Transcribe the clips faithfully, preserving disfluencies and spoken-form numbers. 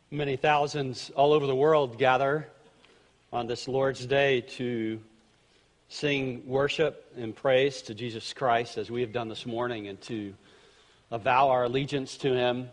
Many thousands all over the world gather on this Lord's Day to sing worship and praise to Jesus Christ as we have done this morning, and to avow our allegiance to Him,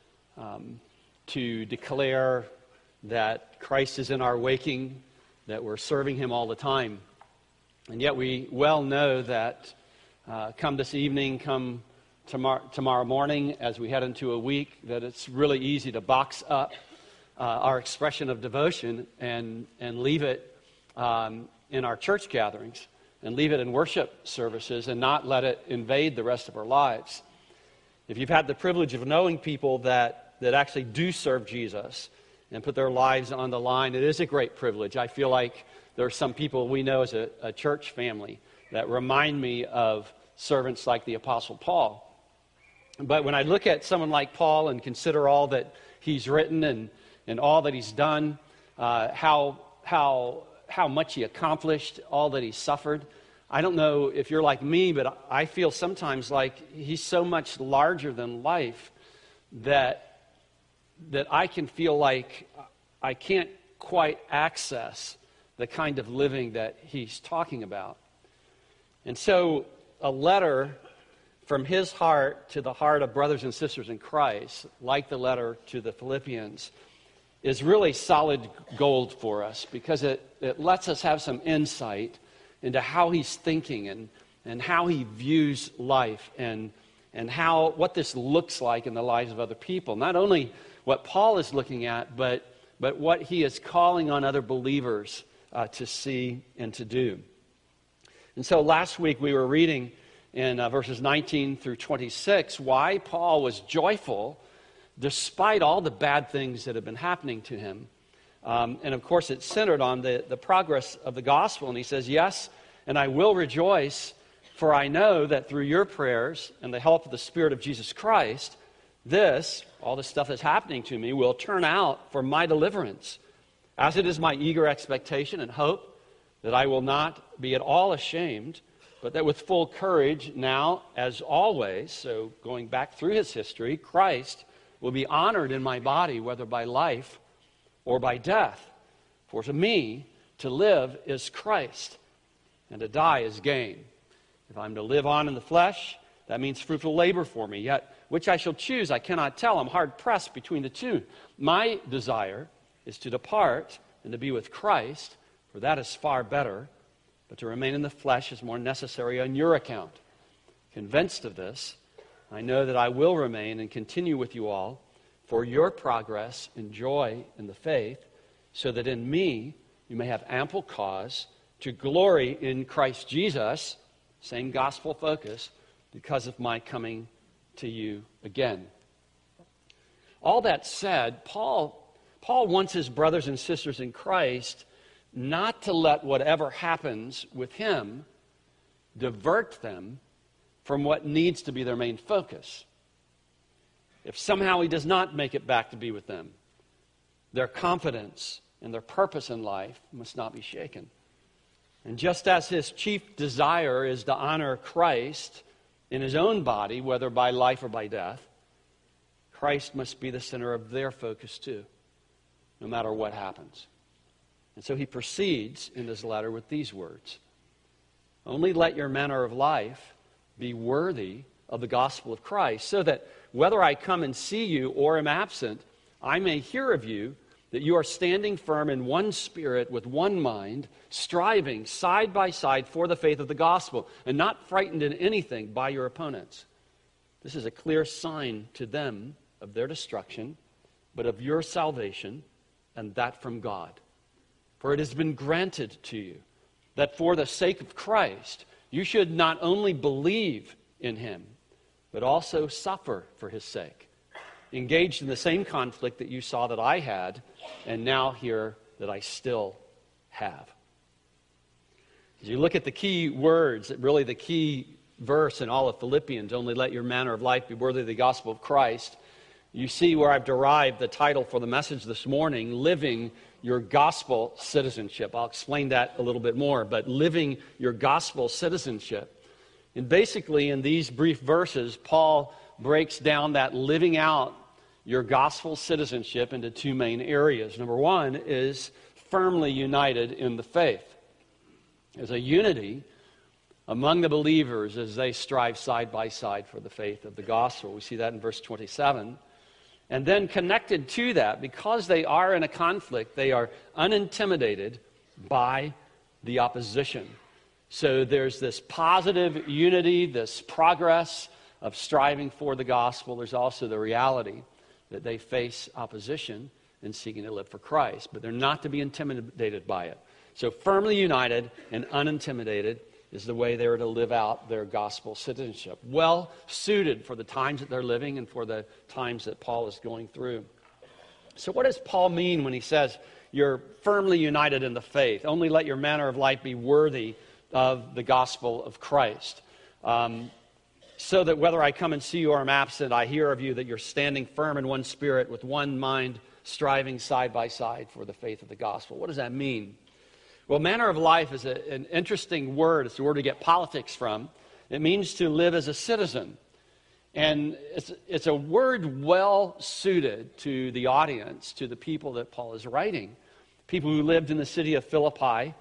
um, to declare that Christ is in our waking, that we're serving Him all the time. And yet we well know that uh, come this evening, come tomorrow, tomorrow morning, as we head into a week, that it's really easy to box up uh, our expression of devotion and, and leave it um, in our church gatherings, and leave it in worship services, and not let it invade the rest of our lives. If you've had the privilege of knowing people that, that actually do serve Jesus and put their lives on the line, it is a great privilege. I feel like there are some people we know as a, a church family that remind me of servants like the Apostle Paul. But when I look at someone like Paul and consider all that he's written and, and all that he's done, uh, how, how, how much he accomplished, all that he suffered, I don't know if you're like me, but I feel sometimes like he's so much larger than life that, that I can feel like I can't quite access the kind of living that he's talking about. And so a letter from his heart to the heart of brothers and sisters in Christ, like the letter to the Philippians, is really solid gold for us, because it, it lets us have some insight into how he's thinking and, and how he views life, and, and how what this looks like in the lives of other people. Not only what Paul is looking at, but, but what he is calling on other believers uh, to see and to do. And so last week we were reading in uh, verses nineteen through twenty-six why Paul was joyful despite all the bad things that have been happening to him. Um, and of course it's centered on the, the progress of the gospel. And he says, yes, and I will rejoice, for I know that through your prayers and the help of the Spirit of Jesus Christ, this, all the stuff that's happening to me, will turn out for my deliverance. As it is my eager expectation and hope that I will not be at all ashamed, but that with full courage now, as always, so going back through his history, Christ will be honored in my body, whether by life or by death. For to me, to live is Christ, and to die is gain. If I'm to live on in the flesh, that means fruitful labor for me. Yet which I shall choose, I cannot tell. I'm hard-pressed between the two. My desire is to depart and to be with Christ, for that is far better. But to remain in the flesh is more necessary on your account. Convinced of this, I know that I will remain and continue with you all for your progress and joy in the faith, so that in me you may have ample cause to glory in Christ Jesus, same gospel focus, because of my coming to you again. All that said, Paul, Paul wants his brothers and sisters in Christ not to let whatever happens with him divert them from what needs to be their main focus. If somehow he does not make it back to be with them, their confidence and their purpose in life must not be shaken. And just as his chief desire is to honor Christ in his own body, whether by life or by death, Christ must be the center of their focus too, no matter what happens. And so he proceeds in his letter with these words: only let your manner of life be worthy of the gospel of Christ, so that whether I come and see you or am absent, I may hear of you that you are standing firm in one spirit with one mind, striving side by side for the faith of the gospel, and not frightened in anything by your opponents. This is a clear sign to them of their destruction, but of your salvation, and that from God. For it has been granted to you that for the sake of Christ, you should not only believe in him, but also suffer for his sake, engaged in the same conflict that you saw that I had, and now hear that I still have. As you look at the key words, really the key verse in all of Philippians, only let your manner of life be worthy of the gospel of Christ, you see where I've derived the title for the message this morning, Living Your Gospel Citizenship. I'll explain that a little bit more, but living your gospel citizenship. And basically in these brief verses, Paul breaks down that living out your gospel citizenship into two main areas. Number one is firmly united in the faith. There's a unity among the believers as they strive side by side for the faith of the gospel. We see that in verse twenty-seven. And then connected to that, because they are in a conflict, they are unintimidated by the opposition. So there's this positive unity, this progress of striving for the gospel. There's also the reality that they face opposition in seeking to live for Christ, but they're not to be intimidated by it. So firmly united and unintimidated is the way they're to live out their gospel citizenship. Well suited for the times that they're living and for the times that Paul is going through. So what does Paul mean when he says you're firmly united in the faith? Only let your manner of life be worthy of the gospel of Christ. Um, so that whether I come and see you or am absent, I hear of you that you're standing firm in one spirit with one mind, striving side by side for the faith of the gospel. What does that mean? Well, manner of life is a, an interesting word. It's a word to get politics from. It means to live as a citizen. And it's, it's a word well suited to the audience, to the people that Paul is writing. People who lived in the city of Philippi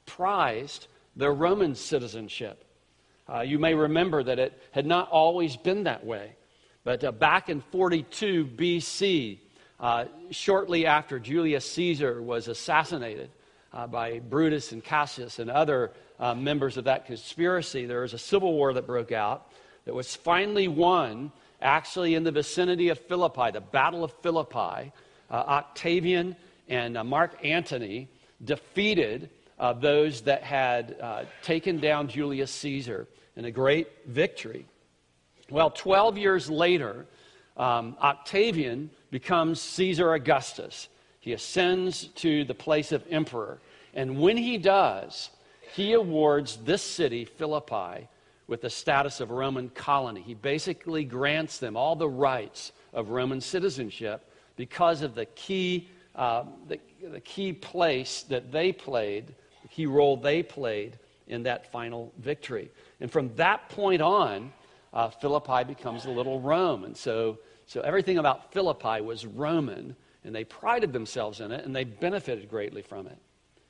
prized their Roman citizenship. Uh, you may remember that it had not always been that way. But uh, back in forty-two B C, uh, shortly after Julius Caesar was assassinated, Uh, by Brutus and Cassius and other uh, members of that conspiracy, there was a civil war that broke out that was finally won actually in the vicinity of Philippi, the Battle of Philippi. Uh, Octavian and uh, Mark Antony defeated uh, those that had uh, taken down Julius Caesar in a great victory. Well, twelve years later, um, Octavian becomes Caesar Augustus. He ascends to the place of emperor. And when he does, he awards this city, Philippi, with the status of a Roman colony. He basically grants them all the rights of Roman citizenship because of the key, uh, the, the key place that they played, the key role they played in that final victory. And from that point on, uh, Philippi becomes a little Rome. And so, so everything about Philippi was Roman. And they prided themselves in it, and they benefited greatly from it.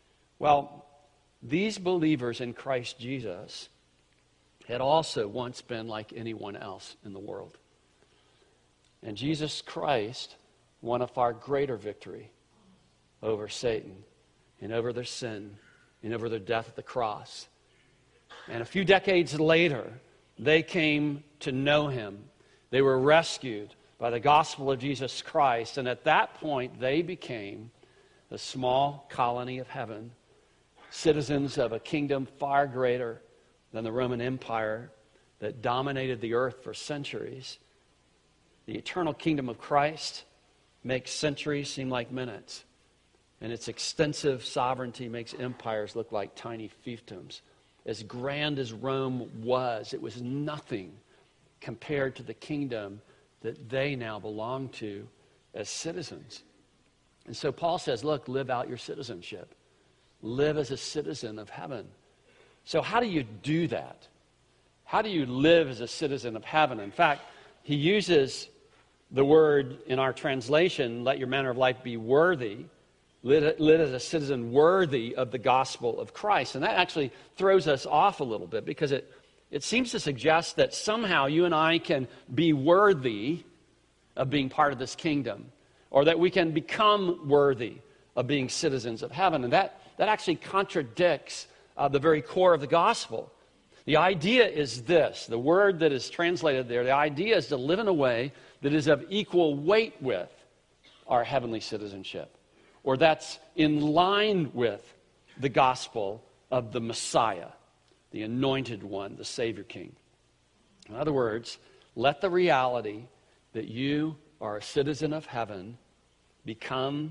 Well, these believers in Christ Jesus had also once been like anyone else in the world. And Jesus Christ won a far greater victory over Satan and over their sin and over their death at the cross. And a few decades later, they came to know him. They were rescued by the gospel of Jesus Christ. And at that point, they became a small colony of heaven, citizens of a kingdom far greater than the Roman Empire that dominated the earth for centuries. The eternal kingdom of Christ makes centuries seem like minutes. And its extensive sovereignty makes empires look like tiny fiefdoms. As grand as Rome was, it was nothing compared to the kingdom that they now belong to as citizens. And so Paul says, look, live out your citizenship. Live as a citizen of heaven. So how do you do that? How do you live as a citizen of heaven? In fact, he uses the word in our translation, let your manner of life be worthy. Live, live as a citizen worthy of the gospel of Christ. And that actually throws us off a little bit because it It seems to suggest that somehow you and I can be worthy of being part of this kingdom, or that we can become worthy of being citizens of heaven. And that, that actually contradicts uh, the very core of the gospel. The idea is this, the word that is translated there, the idea is to live in a way that is of equal weight with our heavenly citizenship, or that's in line with the gospel of the Messiah, the anointed one, the Savior King. In other words, let the reality that you are a citizen of heaven become,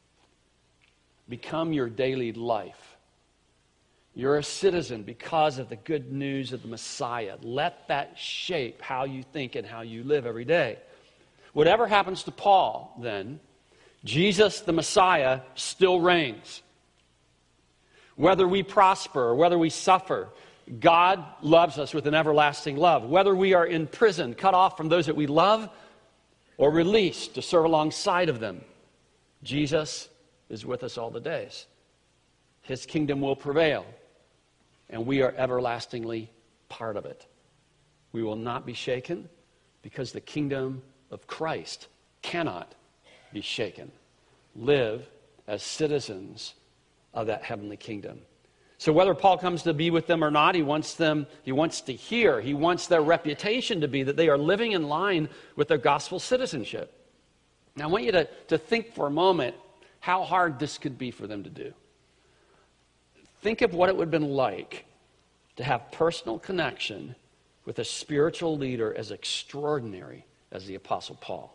become your daily life. You're a citizen because of the good news of the Messiah. Let that shape how you think and how you live every day. Whatever happens to Paul, then, Jesus, the Messiah, still reigns. Whether we prosper or whether we suffer, God loves us with an everlasting love. Whether we are in prison, cut off from those that we love, or released to serve alongside of them. Jesus is with us all the days. His kingdom will prevail, and we are everlastingly part of it. We will not be shaken because the kingdom of Christ cannot be shaken. Live as citizens of that heavenly kingdom. So whether Paul comes to be with them or not, he wants them, he wants to hear, he wants their reputation to be that they are living in line with their gospel citizenship. Now I want you to, to think for a moment how hard this could be for them to do. Think of what it would have been like to have personal connection with a spiritual leader as extraordinary as the Apostle Paul.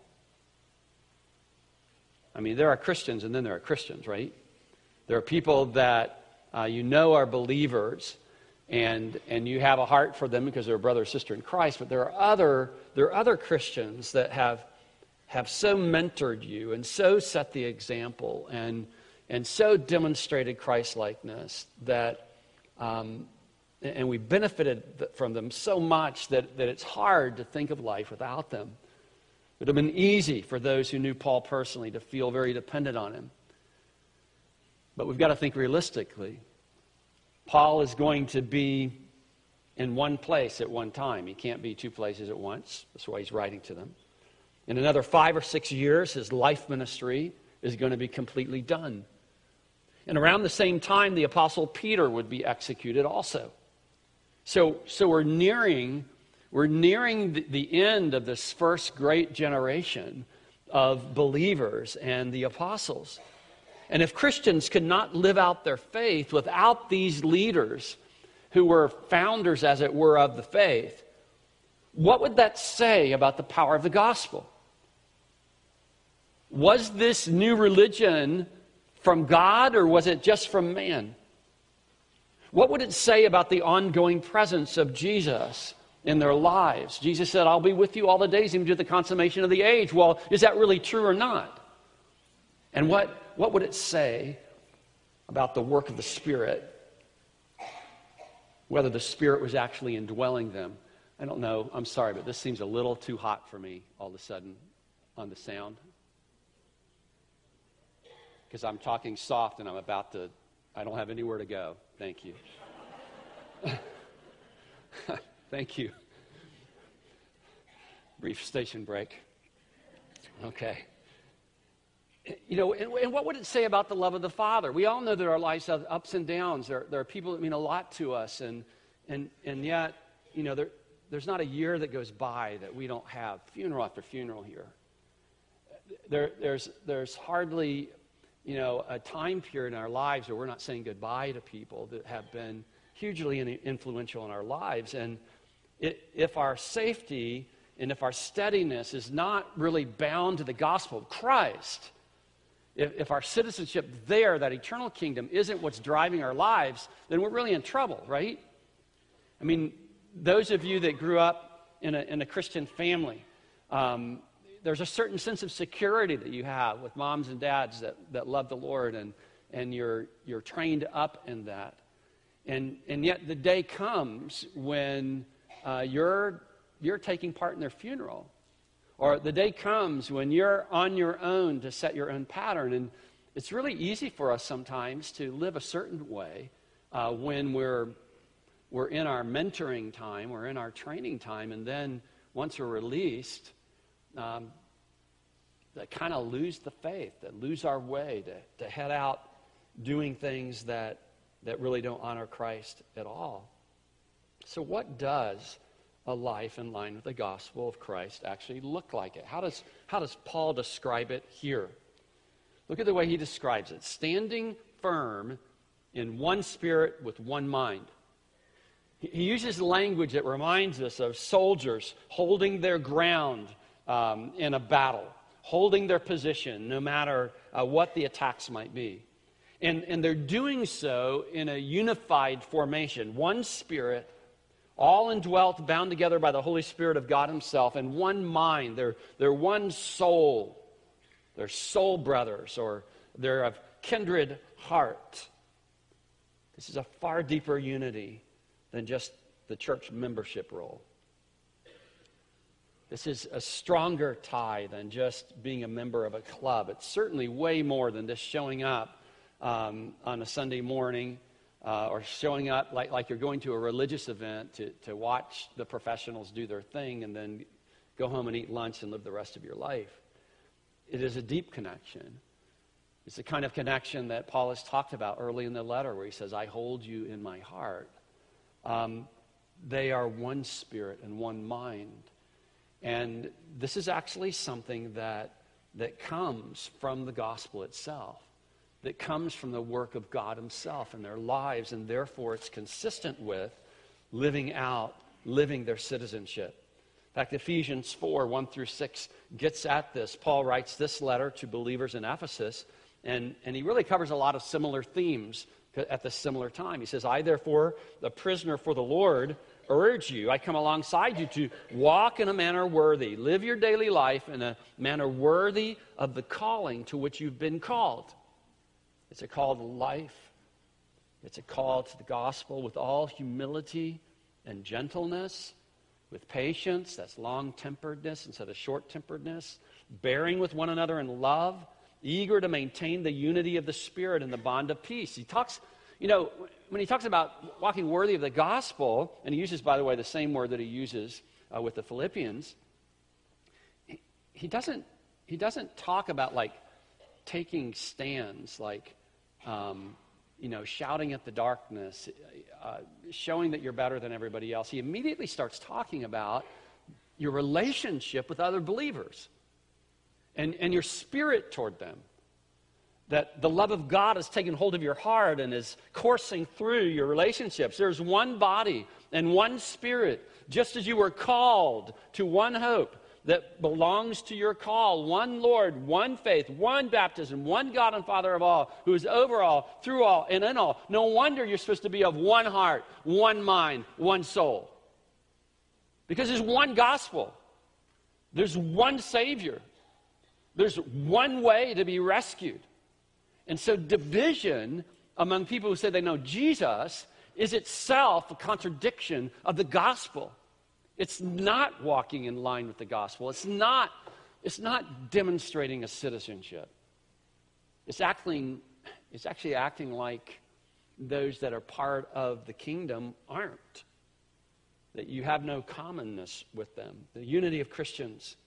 I mean, there are Christians and then there are Christians, right? There are people that uh, you know are believers and and you have a heart for them because they're a brother or sister in Christ, but there are other there are other Christians that have have so mentored you and so set the example and and so demonstrated Christ-likeness that um, and we benefited from them so much that, that it's hard to think of life without them. It would have been easy for those who knew Paul personally to feel very dependent on him. But we've got to think realistically. Paul is going to be in one place at one time. He can't be two places at once. That's why he's writing to them. In another five or six years, his life ministry is going to be completely done. And around the same time, the Apostle Peter would be executed also. So, so we're nearing, we're nearing the, the end of this first great generation of believers and the apostles. And if Christians could not live out their faith without these leaders who were founders, as it were, of the faith, what would that say about the power of the gospel? Was this new religion from God or was it just from man? What would it say about the ongoing presence of Jesus in their lives? Jesus said, I'll be with you all the days, even to the consummation of the age. Well, is that really true or not? And what, what would it say about the work of the Spirit? Whether the Spirit was actually indwelling them. I don't know. I'm sorry, but this seems a little too hot for me all of a sudden on the sound. Because I'm talking soft and I'm about to, I don't have anywhere to go. Thank you. Thank you. Brief station break. Okay. You know, and, and what would it say about the love of the Father? We all know that our lives have ups and downs. There, there are people that mean a lot to us, and and and yet, you know, there there's not a year that goes by that we don't have funeral after funeral here. There there's there's hardly, you know, a time period in our lives where we're not saying goodbye to people that have been hugely influential in our lives. And it, if our safety and if our steadiness is not really bound to the gospel of Christ, if, if our citizenship there, that eternal kingdom, isn't what's driving our lives, then we're really in trouble, right? I mean, those of you that grew up in a, in a Christian family, um, there's a certain sense of security that you have with moms and dads that, that love the Lord, and, and you're, you're trained up in that. And, and yet the day comes when uh, you're, you're taking part in their funeral. Or the day comes when you're on your own to set your own pattern. And it's really easy for us sometimes to live a certain way uh, when we're, we're in our mentoring time, we're in our training time, and then once we're released, Um, that kind of lose the faith, that lose our way, to, to head out doing things that, that really don't honor Christ at all. So what does a life in line with the gospel of Christ actually look like it? How does, how does Paul describe it here? Look at the way he describes it. Standing firm in one spirit with one mind. He, he uses language that reminds us of soldiers holding their ground Um, in a battle, holding their position no matter uh, what the attacks might be. And, and they're doing so in a unified formation, one spirit, all indwelt, bound together by the Holy Spirit of God himself, and one mind. They're, they're one soul. They're soul brothers, or they're of kindred heart. This is a far deeper unity than just the church membership role. This is a stronger tie than just being a member of a club. It's certainly way more than just showing up um, on a Sunday morning uh, or showing up like, like you're going to a religious event to, to watch the professionals do their thing and then go home and eat lunch and live the rest of your life. It is a deep connection. It's the kind of connection that Paul has talked about early in the letter where he says, I hold you in my heart. Um, they are one spirit and one mind. And this is actually something that, that comes from the gospel itself, that comes from the work of God himself in their lives, and therefore it's consistent with living out, living their citizenship. In fact, Ephesians four, one through six gets at this. Paul writes this letter to believers in Ephesus, and, and he really covers a lot of similar themes at the similar time. He says, I therefore, the prisoner for the Lord, urge you, I come alongside you to walk in a manner worthy. Live your daily life in a manner worthy of the calling to which you've been called. It's a call to life. It's a call to the gospel with all humility and gentleness, with patience, that's long-temperedness instead of short-temperedness, bearing with one another in love, eager to maintain the unity of the Spirit and the bond of peace. He talks, you know, when he talks about walking worthy of the gospel, and he uses, by the way, the same word that he uses uh, with the Philippians, he, he doesn't he doesn't talk about like taking stands, like um, you know, shouting at the darkness, uh, showing that you're better than everybody else. He immediately starts talking about your relationship with other believers and, and your spirit toward them. That the love of God has taken hold of your heart and is coursing through your relationships. There's one body and one spirit, just as you were called to one hope that belongs to your call, one Lord, one faith, one baptism, one God and Father of all, who is over all, through all, and in all. No wonder you're supposed to be of one heart, one mind, one soul. Because there's one gospel. There's one Savior. There's one way to be rescued. And so division among people who say they know Jesus is itself a contradiction of the gospel. It's not walking in line with the gospel. It's not, it's not demonstrating a citizenship. It's acting, it's actually acting like those that are part of the kingdom aren't. That you have no commonness with them. The unity of Christians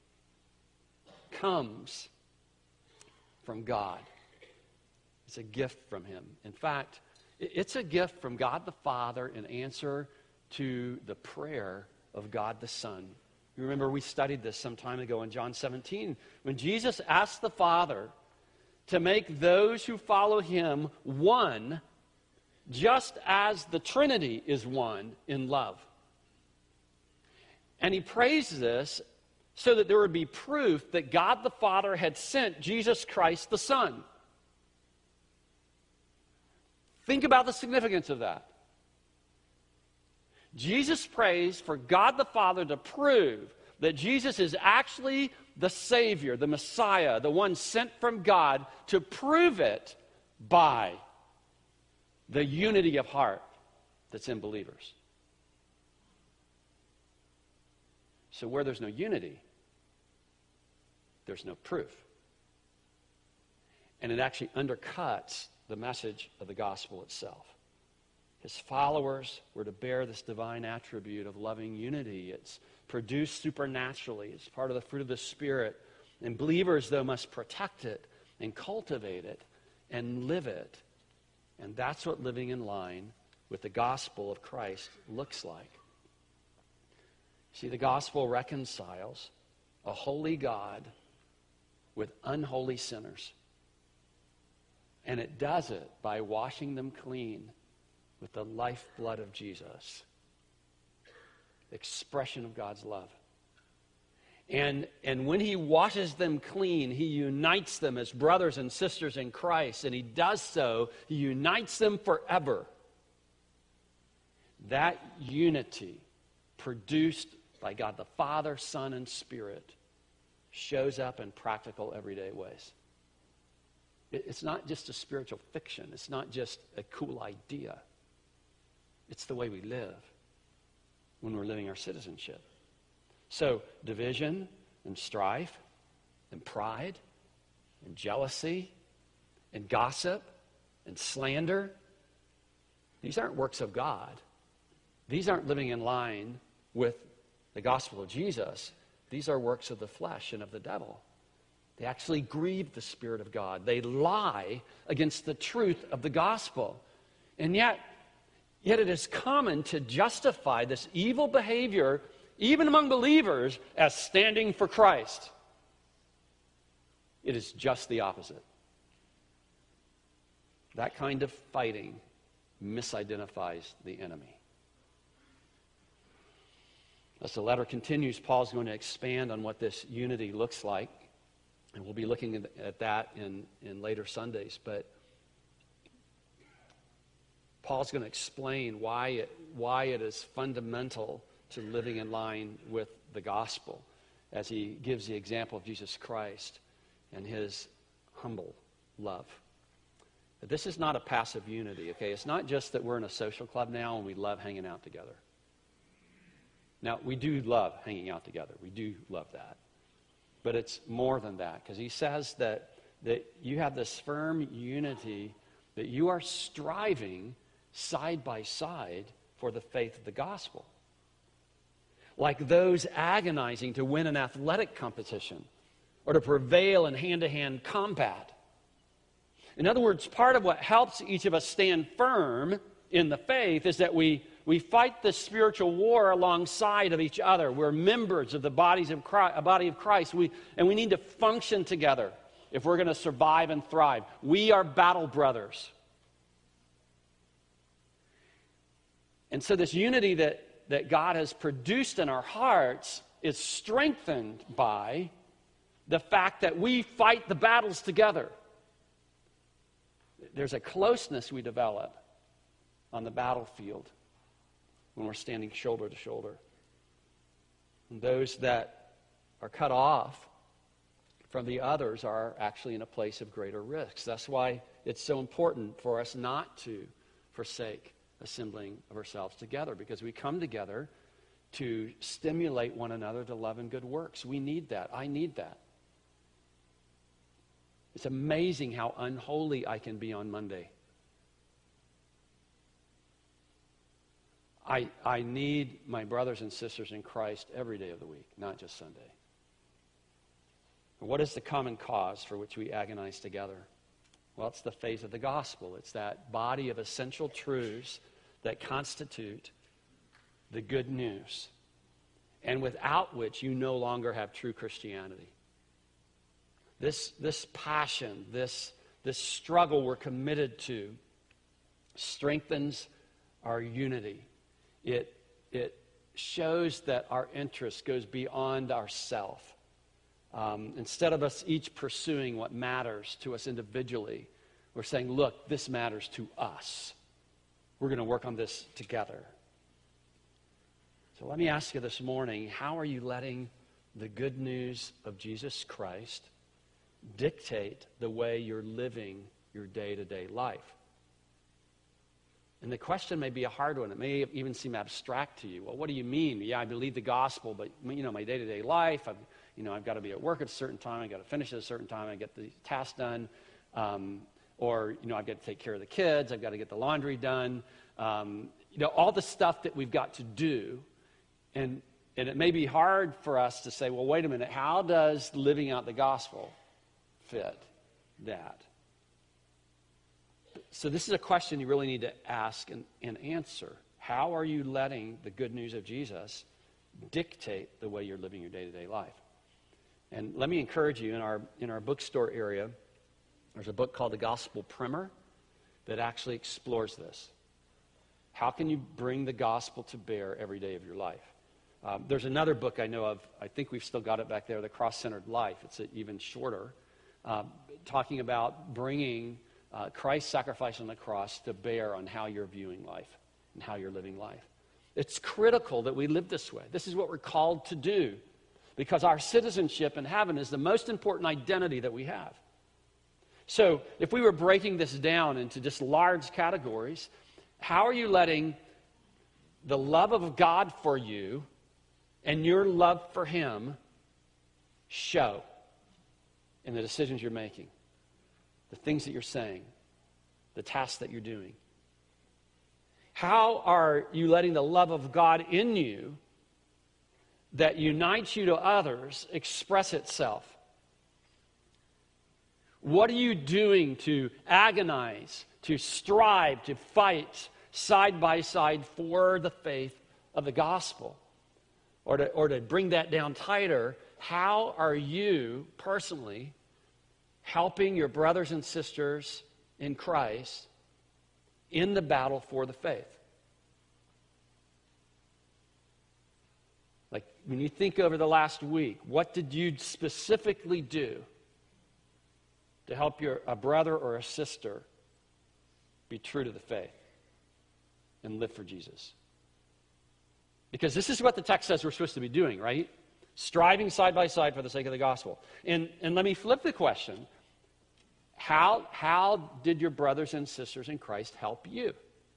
comes from God. It's a gift from him. In fact, it's a gift from God the Father in answer to the prayer of God the Son. You remember we studied this some time ago in John seventeen, when Jesus asked the Father to make those who follow him one, just as the Trinity is one in love. And he prays this so that there would be proof that God the Father had sent Jesus Christ the Son. Think about the significance of that. Jesus prays for God the Father to prove that Jesus is actually the Savior, the Messiah, the one sent from God, to prove it by the unity of heart that's in believers. So where there's no unity, there's no proof. And it actually undercuts the message of the gospel itself. His followers were to bear this divine attribute of loving unity. It's produced supernaturally. It's part of the fruit of the Spirit. And believers, though, must protect it and cultivate it and live it. And that's what living in line with the gospel of Christ looks like. See, the gospel reconciles a holy God with unholy sinners. And it does it by washing them clean with the lifeblood of Jesus, the expression of God's love. And, and when he washes them clean, he unites them as brothers and sisters in Christ, and he does so, he unites them forever. That unity, produced by God the Father, Son, and Spirit, shows up in practical, everyday ways. It, it's not just a spiritual fiction. It's not just a cool idea. It's the way we live when we're living our citizenship. So division and strife and pride and jealousy and gossip and slander, these aren't works of God. These aren't living in line with the gospel of Jesus. These are works of the flesh and of the devil. They actually grieve the Spirit of God. They lie against the truth of the gospel. And yet, yet it is common to justify this evil behavior, even among believers, as standing for Christ. It is just the opposite. That kind of fighting misidentifies the enemy. As the letter continues, Paul's going to expand on what this unity looks like. And we'll be looking at that in, in later Sundays. But Paul's going to explain why it, why it is fundamental to living in line with the gospel as he gives the example of Jesus Christ and his humble love. But this is not a passive unity, okay? It's not just that we're in a social club now and we love hanging out together. Now, we do love hanging out together. We do love that. But it's more than that, because he says that, that you have this firm unity, that you are striving side by side for the faith of the gospel. Like those agonizing to win an athletic competition or to prevail in hand-to-hand combat. In other words, part of what helps each of us stand firm in the faith is that we We fight the spiritual war alongside of each other. We're members of the bodies of Christ, a body of Christ, we, and we need to function together if we're going to survive and thrive. We are battle brothers. And so this unity that, that God has produced in our hearts is strengthened by the fact that we fight the battles together. There's a closeness we develop on the battlefield when we're standing shoulder to shoulder. And those that are cut off from the others are actually in a place of greater risks. That's why it's so important for us not to forsake assembling of ourselves together, because we come together to stimulate one another to love and good works. We need that. I need that. It's amazing how unholy I can be on Monday. I, I need my brothers and sisters in Christ every day of the week, not just Sunday. What is the common cause for which we agonize together? Well, it's the faith of the gospel. It's that body of essential truths that constitute the good news, and without which you no longer have true Christianity. This, this passion, this, this struggle we're committed to strengthens our unity. It, it shows that our interest goes beyond ourself. Um, instead of us each pursuing what matters to us individually, we're saying, look, this matters to us. We're going to work on this together. So let me ask you this morning, how are you letting the good news of Jesus Christ dictate the way you're living your day-to-day life? And the question may be a hard one. It may even seem abstract to you. Well, what do you mean? Yeah, I believe the gospel, but you know, my day-to-day life, I've, you know, I've got to be at work at a certain time. I've got to finish at a certain time. I get the task done, um, or you know, I've got to take care of the kids. I've got to get the laundry done. Um, you know, all the stuff that we've got to do, and and it may be hard for us to say, well, wait a minute. How does living out the gospel fit that? So this is a question you really need to ask and, and answer. How are you letting the good news of Jesus dictate the way you're living your day-to-day life? And let me encourage you, in our in our bookstore area, there's a book called The Gospel Primer that actually explores this. How can you bring the gospel to bear every day of your life? Um, there's another book I know of, I think we've still got it back there, The Cross-Centered Life. It's even shorter, uh, talking about bringing Uh, Christ's sacrifice on the cross to bear on how you're viewing life and how you're living life. It's critical that we live this way. This is what we're called to do, because our citizenship in heaven is the most important identity that we have. So if we were breaking this down into just large categories, how are you letting the love of God for you and your love for him show in the decisions you're making, the things that you're saying, the tasks that you're doing? How are you letting the love of God in you that unites you to others express itself? What are you doing to agonize, to strive, to fight side by side for the faith of the gospel? Or to, or to bring that down tighter, how are you personally helping your brothers and sisters in Christ in the battle for the faith? Like, when you think over the last week, what did you specifically do to help your a brother or a sister be true to the faith and live for Jesus? Because this is what the text says we're supposed to be doing, right? Striving side by side for the sake of the gospel. And, and let me flip the question. How, how did your brothers and sisters in Christ help you?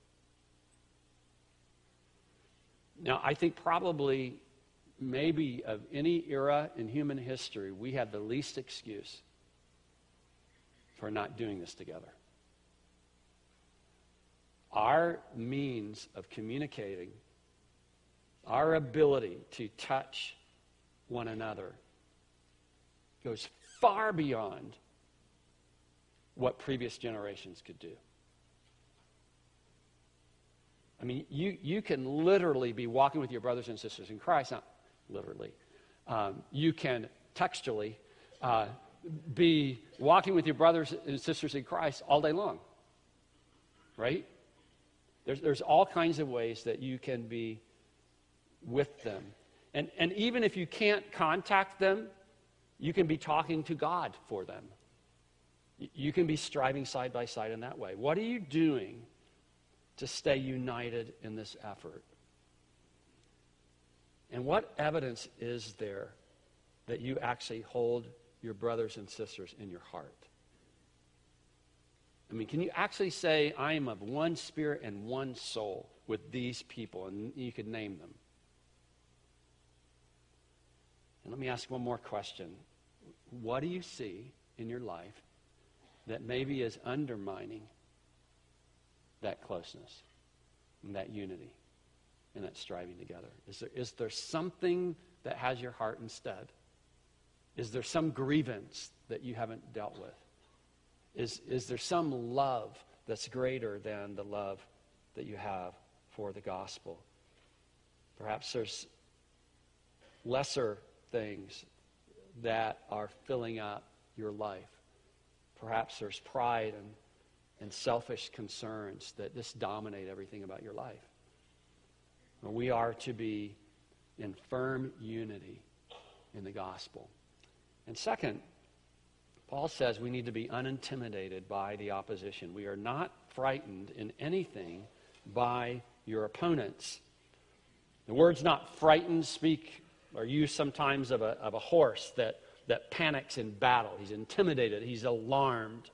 Now, I think probably, maybe of any era in human history, we have the least excuse for not doing this together. Our means of communicating, our ability to touch one another goes far beyond what previous generations could do. I mean, you, you can literally be walking with your brothers and sisters in Christ, not literally. Um, you can textually uh, be walking with your brothers and sisters in Christ all day long, right? There's, there's all kinds of ways that you can be with them. And, and even if you can't contact them, you can be talking to God for them. You can be striving side by side in that way. What are you doing to stay united in this effort? And what evidence is there that you actually hold your brothers and sisters in your heart? I mean, can you actually say, I am of one spirit and one soul with these people? And you could name them. And let me ask one more question. What do you see in your life that maybe is undermining that closeness and that unity and that striving together? Is there, is there something that has your heart instead? Is there some grievance that you haven't dealt with? Is, is there some love that's greater than the love that you have for the gospel? Perhaps there's lesser things that are filling up your life. Perhaps there's pride and, and selfish concerns that just dominate everything about your life. We are to be in firm unity in the gospel. And second, Paul says we need to be unintimidated by the opposition. We are not frightened in anything by your opponents. The word's not frightened speak or used sometimes of a, of a horse that, that panics in battle. He's intimidated. He's alarmed.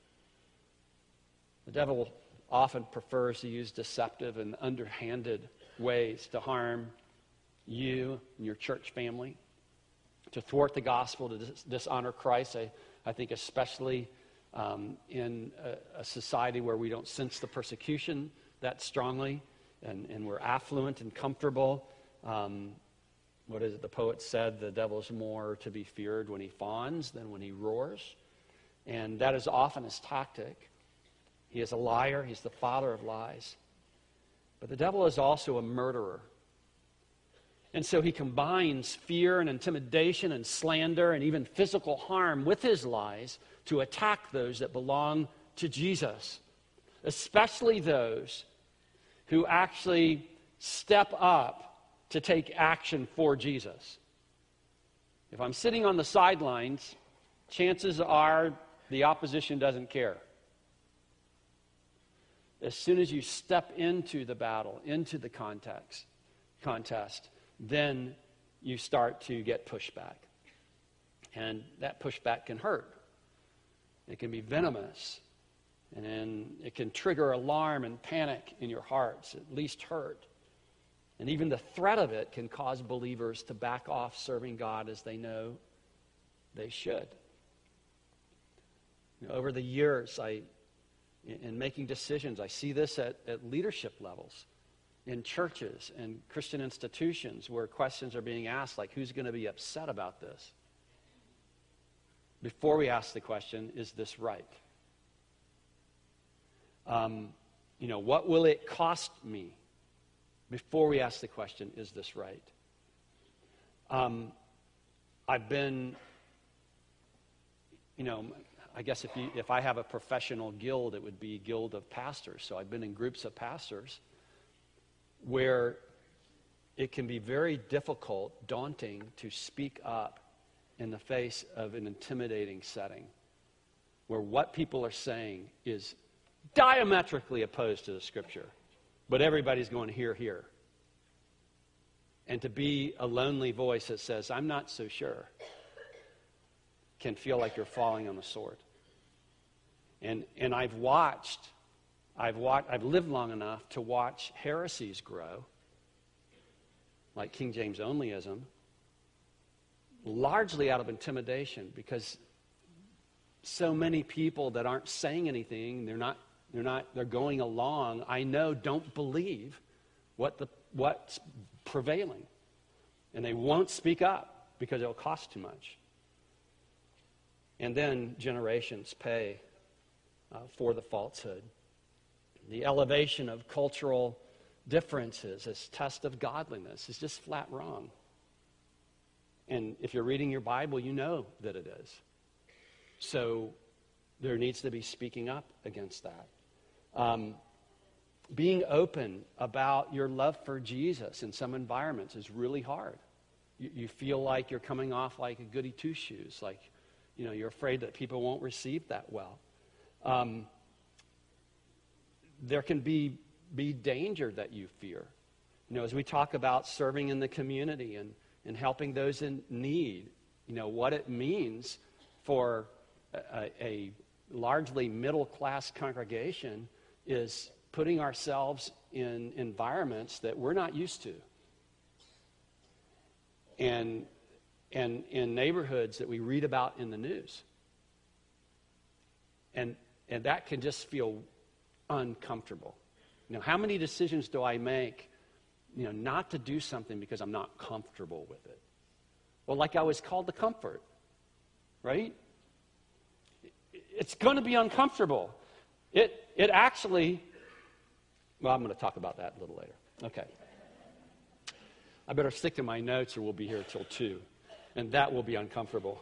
The devil often prefers to use deceptive and underhanded ways to harm you and your church family, to thwart the gospel, to dis- dishonor Christ. I, I think especially um, in a, a society where we don't sense the persecution that strongly, and, and we're affluent and comfortable. Um, what is it the poet said? The devil's more to be feared when he fawns than when he roars. And that is often his tactic. He is a liar. He's the father of lies. But the devil is also a murderer. And so he combines fear and intimidation and slander and even physical harm with his lies to attack those that belong to Jesus, especially those who actually step up to take action for Jesus. If I'm sitting on the sidelines, chances are the opposition doesn't care. As soon as you step into the battle, into the context, contest, then you start to get pushback. And that pushback can hurt. It can be venomous. And then it can trigger alarm and panic in your hearts, at least hurt. And even the threat of it can cause believers to back off serving God as they know they should. You know, over the years, I, in making decisions, I see this at, at leadership levels, in churches and Christian institutions where questions are being asked like, who's going to be upset about this? Before we ask the question, is this right? Um, you know, what will it cost me? Before we ask the question, is this right? Um, I've been, you know, I guess if you, if I have a professional guild, it would be Guild of Pastors. So I've been in groups of pastors where it can be very difficult, daunting to speak up in the face of an intimidating setting where what people are saying is diametrically opposed to the Scripture, but everybody's going to hear, hear. And to be a lonely voice that says, I'm not so sure, can feel like you're falling on the sword. And and I've watched, I've watched, I've lived long enough to watch heresies grow, like King James onlyism, largely out of intimidation, because so many people that aren't saying anything, they're not, they're not, they're going along, I know don't believe what the what's prevailing. And they won't speak up because it'll cost too much. And then generations pay uh, for the falsehood. The elevation of cultural differences as test of godliness is just flat wrong. And if you're reading your Bible, you know that it is. So there needs to be speaking up against that. Um, being open about your love for Jesus in some environments is really hard. You, you feel like you're coming off like a goody two-shoes, like, you know, you're afraid that people won't receive that well. Um, there can be, be danger that you fear. You know, as we talk about serving in the community and, and helping those in need, you know, what it means for a, a largely middle-class congregation is putting ourselves in environments that we're not used to. And and in neighborhoods that we read about in the news. And and that can just feel uncomfortable. You know, how many decisions do I make, you know, not to do something because I'm not comfortable with it? Well, like I was called to comfort, right? It's going to be uncomfortable. It it actually, well, I'm going to talk about that a little later. Okay. I better stick to my notes or we'll be here till two. And that will be uncomfortable.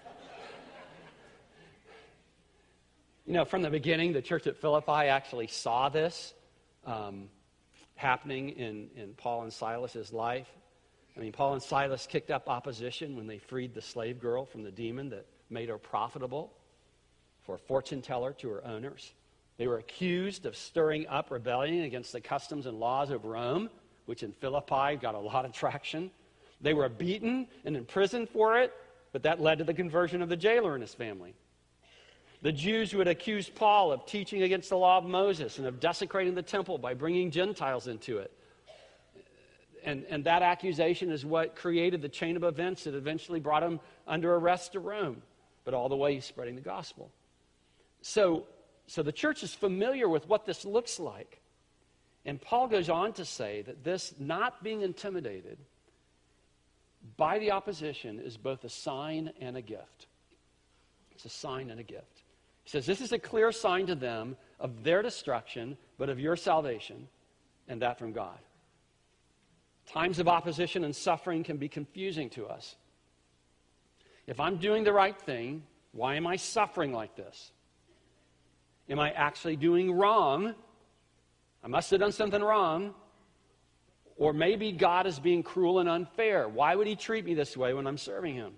You know, from the beginning, the church at Philippi actually saw this um, happening in, in Paul and Silas's life. I mean, Paul and Silas kicked up opposition when they freed the slave girl from the demon that made her profitable for a fortune teller to her owners. They were accused of stirring up rebellion against the customs and laws of Rome, which in Philippi got a lot of traction. They were beaten and imprisoned for it, but that led to the conversion of the jailer and his family. The Jews who had accused Paul of teaching against the law of Moses and of desecrating the temple by bringing Gentiles into it. And, and that accusation is what created the chain of events that eventually brought him under arrest to Rome, but all the way he's spreading the gospel. So, so the church is familiar with what this looks like. And Paul goes on to say that this not being intimidated by the opposition is both a sign and a gift. It's a sign and a gift. He says, this is a clear sign to them of their destruction, but of your salvation, and that from God. Times of opposition and suffering can be confusing to us. If I'm doing the right thing, why am I suffering like this? Am I actually doing wrong? I must have done something wrong. Or maybe God is being cruel and unfair. Why would he treat me this way when I'm serving him?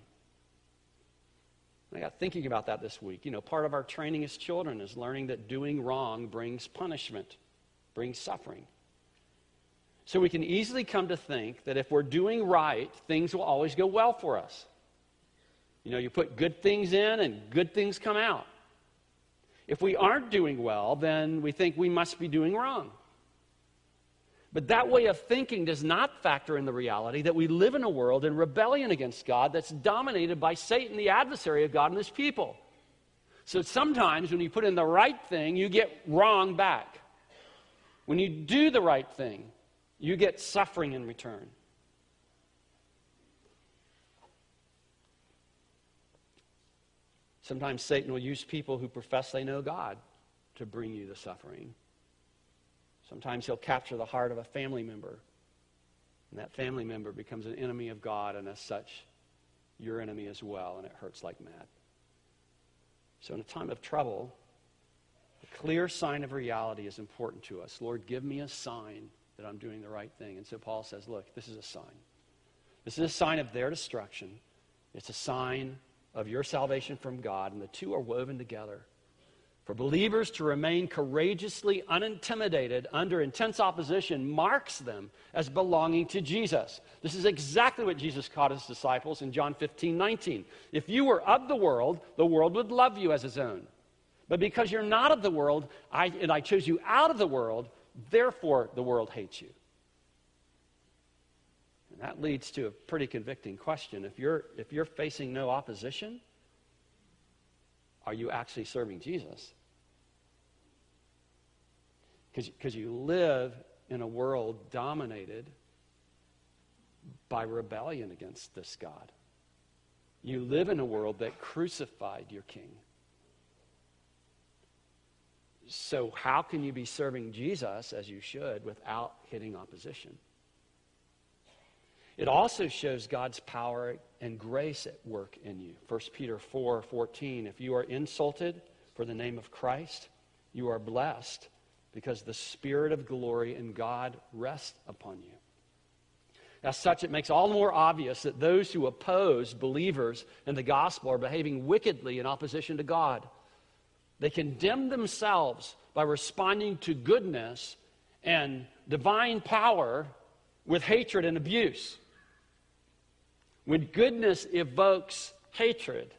I got thinking about that this week. You know, part of our training as children is learning that doing wrong brings punishment, brings suffering. So we can easily come to think that if we're doing right, things will always go well for us. You know, you put good things in and good things come out. If we aren't doing well, then we think we must be doing wrong. But that way of thinking does not factor in the reality that we live in a world in rebellion against God that's dominated by Satan, the adversary of God and his people. So sometimes when you put in the right thing, you get wrong back. When you do the right thing, you get suffering in return. Sometimes Satan will use people who profess they know God to bring you the suffering. Sometimes he'll capture the heart of a family member, and that family member becomes an enemy of God, and as such, your enemy as well, and it hurts like mad. So in a time of trouble, a clear sign of reality is important to us. Lord, give me a sign that I'm doing the right thing. And so Paul says, look, this is a sign. This is a sign of their destruction. It's a sign of your salvation from God, and the two are woven together. For believers to remain courageously unintimidated under intense opposition marks them as belonging to Jesus. This is exactly what Jesus taught his disciples in John fifteen nineteen. If you were of the world, the world would love you as his own. But because you're not of the world, I, and I chose you out of the world, therefore the world hates you. And that leads to a pretty convicting question. If you're, if you're facing no opposition, are you actually serving Jesus? Because you live in a world dominated by rebellion against this God. You live in a world that crucified your king. So how can you be serving Jesus as you should without hitting opposition? It also shows God's power and grace at work in you. First Peter four fourteen, if you are insulted for the name of Christ, you are blessed because the Spirit of glory and God rests upon you. As such, it makes all the more obvious that those who oppose believers in the gospel are behaving wickedly in opposition to God. They condemn themselves by responding to goodness and divine power with hatred and abuse. When goodness evokes hatred,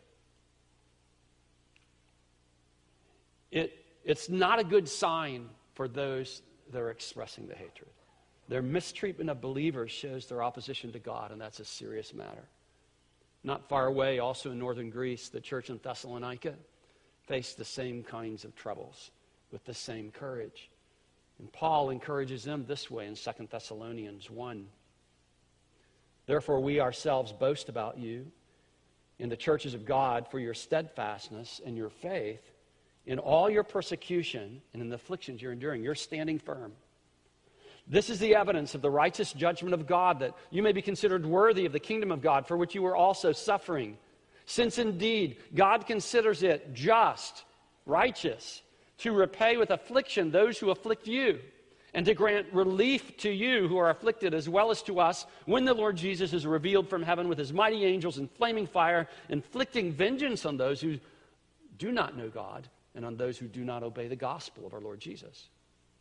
it, it's not a good sign for those that are expressing the hatred. Their mistreatment of believers shows their opposition to God, and that's a serious matter. Not far away, also in northern Greece, the church in Thessalonica faced the same kinds of troubles with the same courage. And Paul encourages them this way in Second Thessalonians one. Therefore, we ourselves boast about you in the churches of God for your steadfastness and your faith in all your persecution and in the afflictions you're enduring. You're standing firm. This is the evidence of the righteous judgment of God, that you may be considered worthy of the kingdom of God, for which you are also suffering. Since indeed God considers it just, righteous, to repay with affliction those who afflict you, and to grant relief to you who are afflicted as well as to us, when the Lord Jesus is revealed from heaven with his mighty angels in flaming fire, inflicting vengeance on those who do not know God and on those who do not obey the gospel of our Lord Jesus.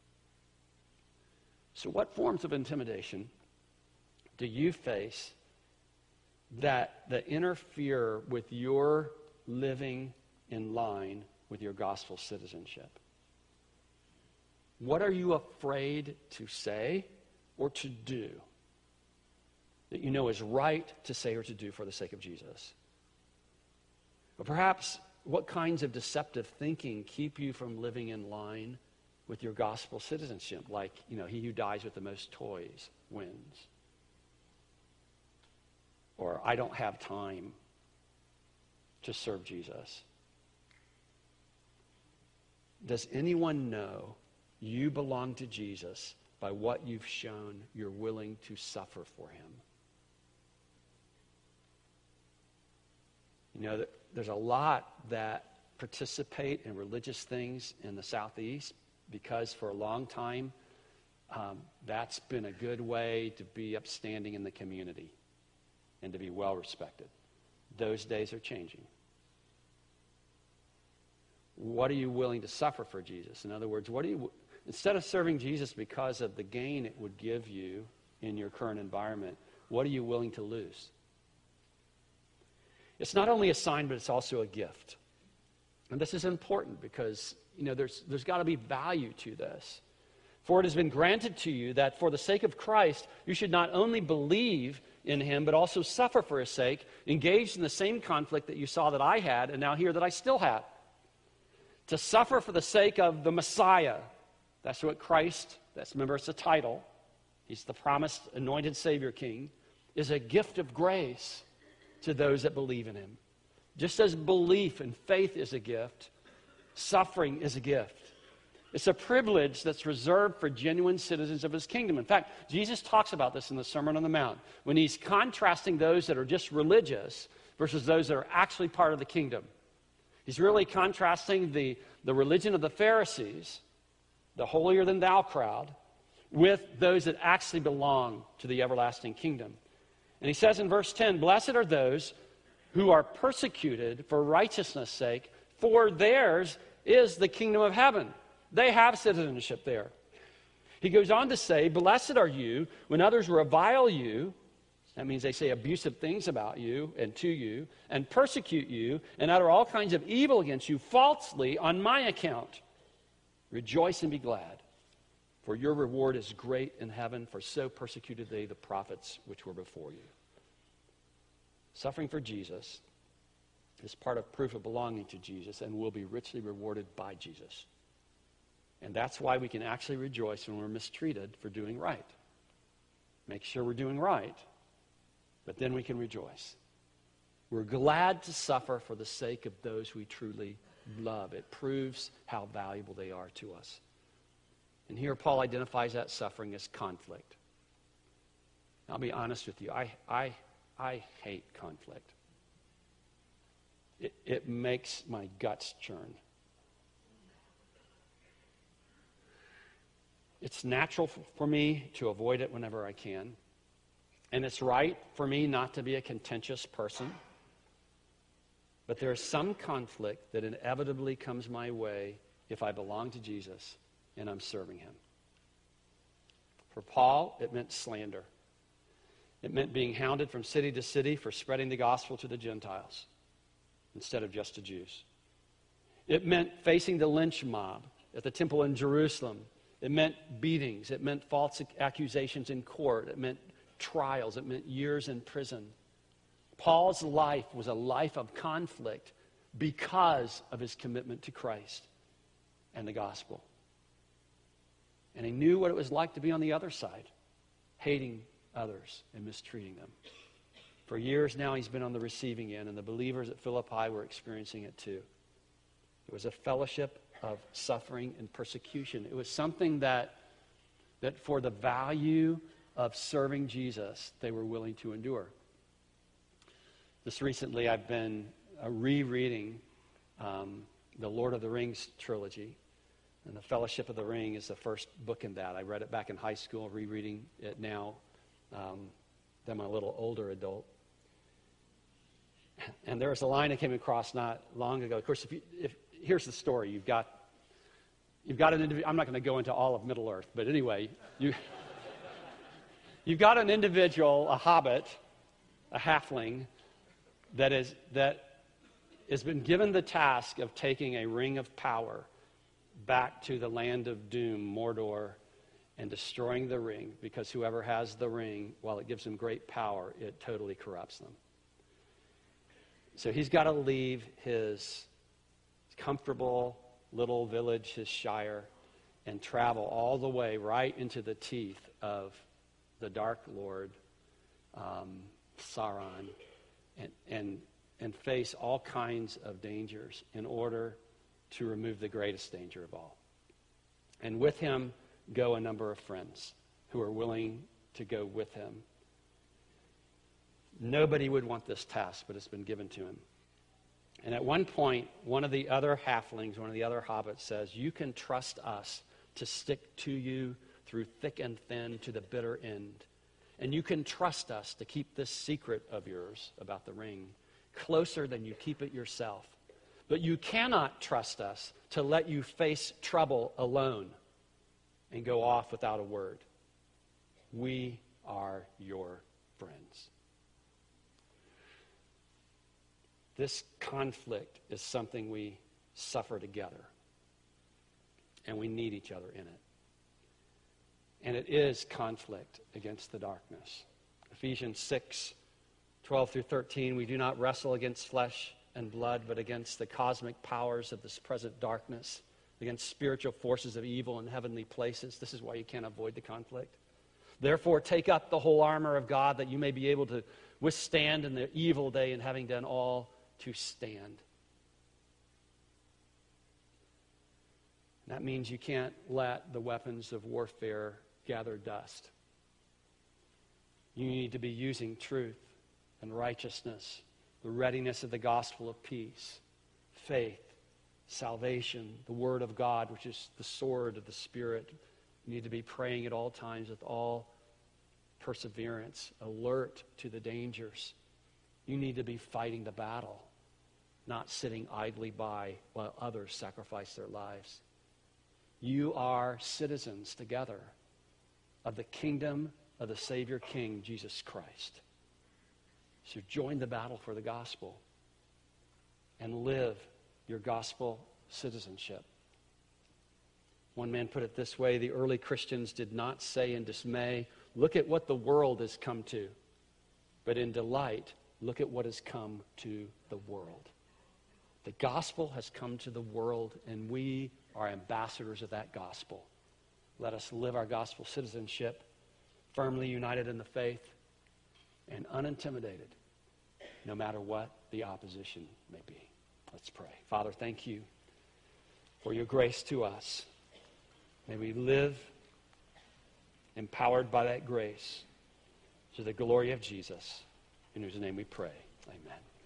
So what forms of intimidation do you face that, that interfere with your living in line with your gospel citizenship? What are you afraid to say or to do that you know is right to say or to do for the sake of Jesus? Or perhaps what kinds of deceptive thinking keep you from living in line with your gospel citizenship? Like, you know, he who dies with the most toys wins. Or I don't have time to serve Jesus. Does anyone know you belong to Jesus by what you've shown you're willing to suffer for him? You know, there's a lot that participate in religious things in the Southeast because for a long time, um, that's been a good way to be upstanding in the community and to be well respected. Those days are changing. What are you willing to suffer for Jesus? In other words, what are you, instead of serving Jesus because of the gain it would give you in your current environment, what are you willing to lose? It's not only a sign, but it's also a gift. And this is important because, you know, there's there's got to be value to this. For it has been granted to you that for the sake of Christ, you should not only believe in him, but also suffer for his sake, engaged in the same conflict that you saw that I had, and now hear that I still have. To suffer for the sake of the Messiah. That's what Christ, that's, remember, it's a title. He's the promised anointed Savior King, is a gift of grace to those that believe in him. Just as belief and faith is a gift, suffering is a gift. It's a privilege that's reserved for genuine citizens of his kingdom. In fact, Jesus talks about this in the Sermon on the Mount when he's contrasting those that are just religious versus those that are actually part of the kingdom. He's really contrasting the, the religion of the Pharisees, the holier-than-thou crowd, with those that actually belong to the everlasting kingdom. And he says in verse ten, "Blessed are those who are persecuted for righteousness' sake, for theirs is the kingdom of heaven." They have citizenship there. He goes on to say, "Blessed are you when others revile you," that means they say abusive things about you and to you, "and persecute you and utter all kinds of evil against you falsely on my account. Rejoice and be glad, for your reward is great in heaven, for so persecuted they the prophets which were before you." Suffering for Jesus is part of proof of belonging to Jesus and will be richly rewarded by Jesus. And that's why we can actually rejoice when we're mistreated for doing right. Make sure we're doing right, but then we can rejoice. We're glad to suffer for the sake of those we truly love. It proves how valuable they are to us. And here Paul identifies that suffering as conflict. I'll be honest with you, I, I, I hate conflict. It, it makes my guts churn. It's natural for me to avoid it whenever I can. And it's right for me not to be a contentious person. But there is some conflict that inevitably comes my way if I belong to Jesus and I'm serving him. For Paul, it meant slander. It meant being hounded from city to city for spreading the gospel to the Gentiles instead of just to Jews. It meant facing the lynch mob at the temple in Jerusalem. It meant beatings. It meant false accusations in court. It meant trials. It meant years in prison. Paul's life was a life of conflict because of his commitment to Christ and the gospel. And he knew what it was like to be on the other side, hating others and mistreating them. For years now, he's been on the receiving end, and the believers at Philippi were experiencing it too. It was a fellowship of suffering and persecution. It was something that, that for the value of serving Jesus, they were willing to endure. Just recently, I've been uh, rereading um, the Lord of the Rings trilogy, and the Fellowship of the Ring is the first book in that. I read it back in high school, rereading it now um, that I'm a little older adult. And there was a line I came across not long ago. Of course, if you, if here's the story. You've got, you've got an individual. I'm not going to go into all of Middle Earth, but anyway, you, you've got an individual, a hobbit, a halfling, that is that has been given the task of taking a ring of power back to the land of doom, Mordor, and destroying the ring, because whoever has the ring, while it gives them great power, it totally corrupts them. So he's got to leave his comfortable little village, his shire, and travel all the way right into the teeth of the Dark Lord, um, Sauron, and, and, and face all kinds of dangers in order to remove the greatest danger of all. And with him go a number of friends who are willing to go with him. Nobody would want this task, but it's been given to him. And at one point, one of the other halflings, one of the other hobbits says, "You can trust us to stick to you through thick and thin to the bitter end. And you can trust us to keep this secret of yours about the ring closer than you keep it yourself. But you cannot trust us to let you face trouble alone and go off without a word. We are your friends." This conflict is something we suffer together, and we need each other in it. And it is conflict against the darkness. Ephesians six, twelve through thirteen, we do not wrestle against flesh and blood, but against the cosmic powers of this present darkness, against spiritual forces of evil in heavenly places. This is why you can't avoid the conflict. Therefore, take up the whole armor of God, that you may be able to withstand in the evil day, and having done all, to stand. That means you can't let the weapons of warfare gather dust. You need to be using truth and righteousness, the readiness of the gospel of peace, faith, salvation, the word of God, which is the sword of the Spirit. You need to be praying at all times with all perseverance, alert to the dangers. You need to be fighting the battle, not sitting idly by while others sacrifice their lives. You are citizens together of the kingdom of the Savior King, Jesus Christ. So join the battle for the gospel and live your gospel citizenship. One man put it this way: the early Christians did not say in dismay, "Look at what the world has come to," but in delight, "Look at what has come to the world." The gospel has come to the world, and we are ambassadors of that gospel. Let us live our gospel citizenship, firmly united in the faith and unintimidated, no matter what the opposition may be. Let's pray. Father, thank you for your grace to us. May we live empowered by that grace to the glory of Jesus, in whose name we pray. Amen.